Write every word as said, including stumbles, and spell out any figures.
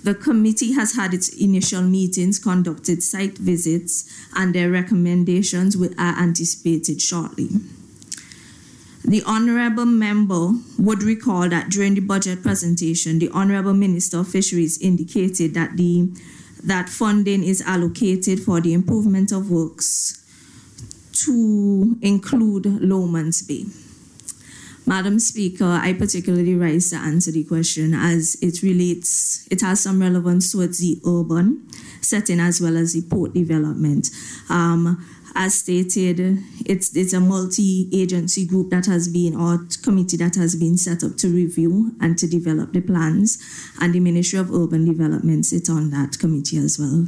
The committee has had its initial meetings, conducted site visits, and their recommendations are anticipated shortly. The Honourable Member would recall that during the budget presentation, the Honourable Minister of Fisheries indicated that the that funding is allocated for the improvement of works to include Lomans Bay. Madam Speaker, I particularly rise to answer the question as it relates, it has some relevance towards the urban setting as well as the port development. Um, as stated, it's, it's a multi-agency group that has been, or committee that has been set up to review and to develop the plans, and the Ministry of Urban Development sits on that committee as well.